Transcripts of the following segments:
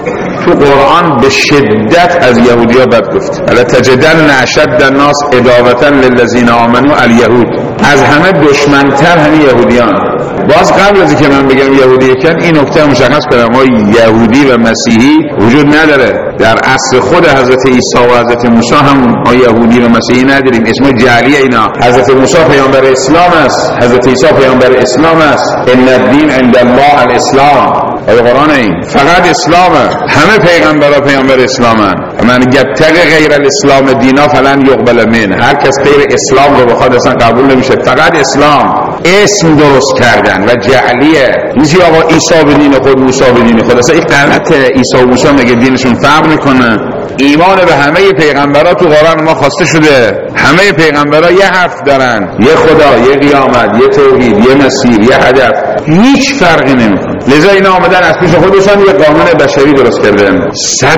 تو قرآن به شدت از یهودی ها بد گفت. الا تجدن اشد الناس عداوة للذین آمنوا الیهود. از همه دشمنتر همین یهودیان. باز قبل از که من بگم یهودی کن این نکته مشخص کنم، ما یهودی و مسیحی وجود نداره. در عصر خود حضرت عیسی و حضرت موسی هم ما یهودی و مسیحی نداریم، اسم جعلی اینا. حضرت موسی پیامبر اسلام است، حضرت عیسی پیامبر اسلام است. ان الدین عند الله الاسلام. آیه قرآن این فقط اسلامه. همه پیغمبرها پیامبر اسلامن. من یبتغی غیر الاسلام دینا فلن یقبل منه. هر کس غیر اسلام رو بخواد اصلا قبول نمیشه. فقط اسلام. اسم درست کردن و جعلیه. میگه آقا عیسی به دین خود، موسی به دین خود. اصلا این غلطه. عیسی و موسی مگه دینشون فرق میکنه؟ ایمان به همه پیغمبرها تو قرآن ما خواسته شده. همه پیغمبرها یه حرف دارن، یه خدا، یه قیامت، یه توحید، یه مسیر، یه هدف. هیچ فرقی نمیکنه. لذا اینا آمدن از پیش خودشون یه قانون بشری درست کردن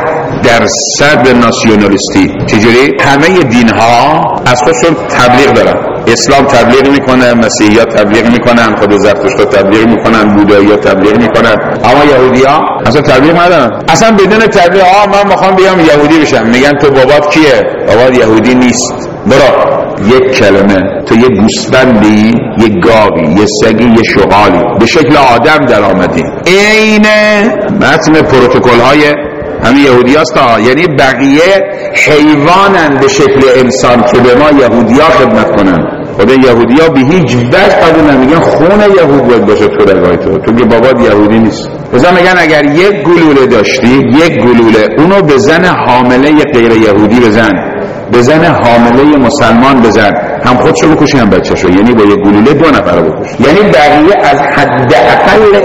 100% ناسیونالیستی. چجوری؟ همه دینها از خودشون تبلیغ دارن. اسلام تبلیغ میکنه، مسیحیات تبلیغ میکنن، خود زرتشت تبلیغ میکنن، بودایی‌ها تبلیغ میکنن، اما یهودی‌ها اصلا تبلیغ ندارن. اصلا بدون تبلیغ من میخوام بیام یهودی بشم، میگن تو بابات کیه؟ بابات یهودی نیست. برو یک کلمه، تو یه گوسفندی، یه گاوی، یه سگی، یه شغالی، به شکل آدم در آمدی. عین متن پروتکل های همین یهودی هست. یعنی بقیه حیوانن به شکل انسان که به ما یهودی ها خدمت کنن. خود یهودی ها به هیچ وجه قبول نمیگن خون یهود باید باشه تو رگاه تو که بابات یهودی نیست. بزن میگن اگر یک گلوله داشتی، یک گلوله اونو به زن حامله غیر یهودی بزن، به زن حامله مسلمان بزن، هم خودشو بکشی هم بچه‌شو. یعنی با یک گلوله 2 نفر رو بکش. یعنی بقیه از حداقل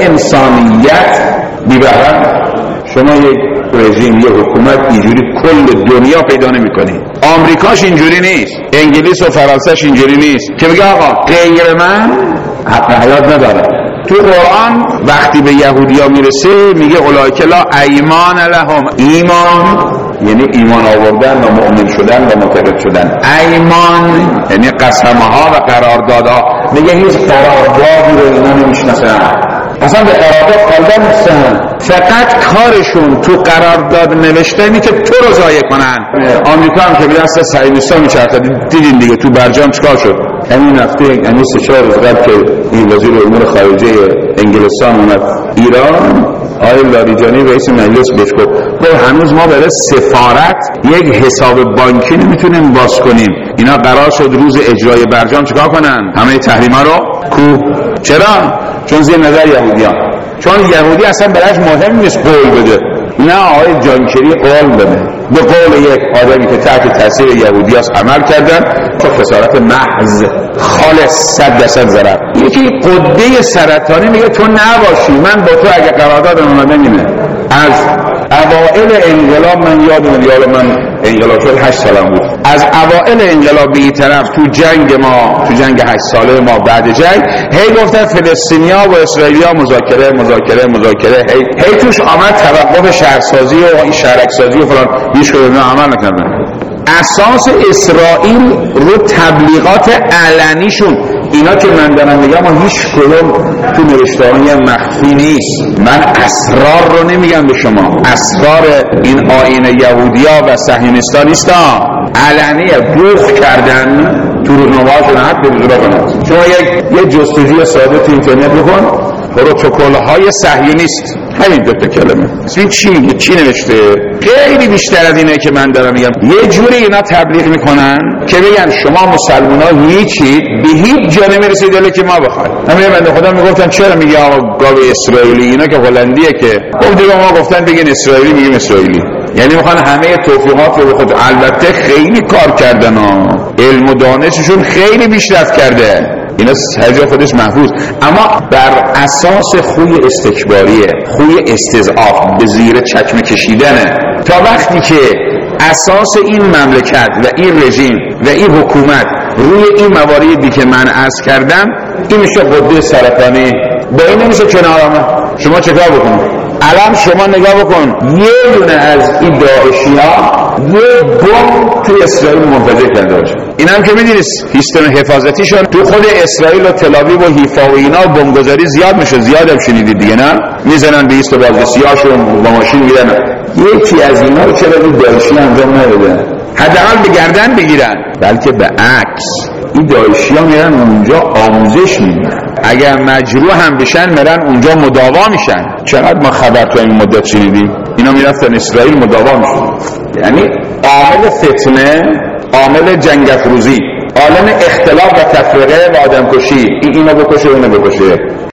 انسانیت بی‌بهره. شما یک رژیم، یک حکومت اینجوری کل دنیا پیدا نمی‌کنی. آمریکاش اینجوری نیست، انگلیس و فرانسهش اینجوری نیست که بگه آقا غیر من حق حیات نداره. تو قرآن وقتی به یهودی‌ها میرسه میگه اولئک لا ایمان لهم. ایمان یعنی ایمان آوردن و مؤمن شدن و معتقد شدن. ایمان یعنی قسمها و قراردادها. میگه هیچ قراردادی رو اینا نمیشناسن، اصلا به قرارداد خالدن نیستن. فقط کارشون تو قرارداد نوشتنی که تو رو ضایع کنن. آمریکا هم که به دست صهیونیست‌ها میچرخه، دیدین دیگه تو برجام چیکار شد. همین هفته یعنی 3-4 روز قبل که این وزیر امور خارجه انگلستان اومد ایران، آقای لاریجانی رئیس مجلس بهش گفت هنوز ما برای سفارت یک حساب بانکی نمیتونیم باز کنیم. اینا قرار شد روز اجرای برجام چیکار کنن؟ همه تحریما رو کو. چرا؟ چون زیر نظر یهودیان. چون یهودی اصلا براش مهم نیست قول بده. نه آقای جانکری قول بده. به قول یک آدمی که تحت تاثیر یهودی هست عمل کردن، تو خسارت محض خالص 100% ضرر. یکی قده سرطانی میگه تو نباشی، من با تو اگه قرارداد اومدن اینه. از اوائل انقلاب من من انقلاب شد 8 سالم بود. از اوائل انقلاب به این طرف تو جنگ 8 ساله ما بعد جنگ هی گفتن فلسطینیا و اسرائیلیا مذاکره هی توش آمد توقف شهرسازی و این شهرکسازی و فلان، هیچ کدوم عمل نکردن. اساس اسرائیل رو تبلیغات علنیشون اینا که من دارم میگم هیچ کدوم تو نوشته‌های مخفی نیست. من اسرار رو نمیگم به شما، اسرار این آیین یهودیا و صهیونیستا نیست، علنیه. بوخ کردن تو روزنامه‌هاشون حد به اجرا کنند. شما یک جستجوی ساده تو اینترنت بکن، پروتکل‌های صهیونیست، همین 2 کلمه. این چی نوشته؟ خیلی بیشتر از اینه که من دارم میگم. یه جوری اینا تبلیغ میکنن که بگن شما مسلمان‌ها هیچی، به هیچ جا نمیرسید الا که ما بخوایم. همین بنده خدا میگفتن چرا میگه آقا گاو اسرائیلی؟ اینا که هلندیه که گفت دیگه ما گفتن بگین اسرائیلی، میگیم اسرائیلی. یعنی میخوان همه توفیقات رو بخود. البته خیلی کار کردن علم و دانششون خیلی پیشرفت کرده، اینا هر جا خودش محفوظ، اما بر اساس خوی استکباریه، خوی استضعاف، به زیر چکمه کشیدنه. تا وقتی که اساس این مملکت و این رژیم و این حکومت روی این مواردی که من عرض کردم، این میشه قده سرطانی. با این نمیشه کنار آمد. شما چکار بکنید؟ الان شما نگاه بکن، یه دونه از این داعشی ها یه بمب توی اسرائیل منفجر کرده باشه. این هم که میدونید سیستم حفاظتیشون تو خود اسرائیل و تل‌آویو و حیفا و اینا بمبگذاری زیاد میشه، زیاد هم شنیدید دیگه، نه؟ میزنن به ایست و بازرسیاشون با ماشین میرن. یکی از اینا رو چرا این داعشی انجام ندادن؟ حداقل به گردن بگیرن. بلکه به عکس این داعشی ها میرن اونجا آموزش میدن، اگر مجروح هم بشن میرن اونجا مداوا میشن. چقدر ما خبر تو این مدت شنیدیم اینا میرفتن اسرائیل مداوا میشن. یعنی عامل فتنه، عامل جنگ افروزی، عامل اختلاف و تفرقه و آدم کشی، اینو بکشه اونو بکشه.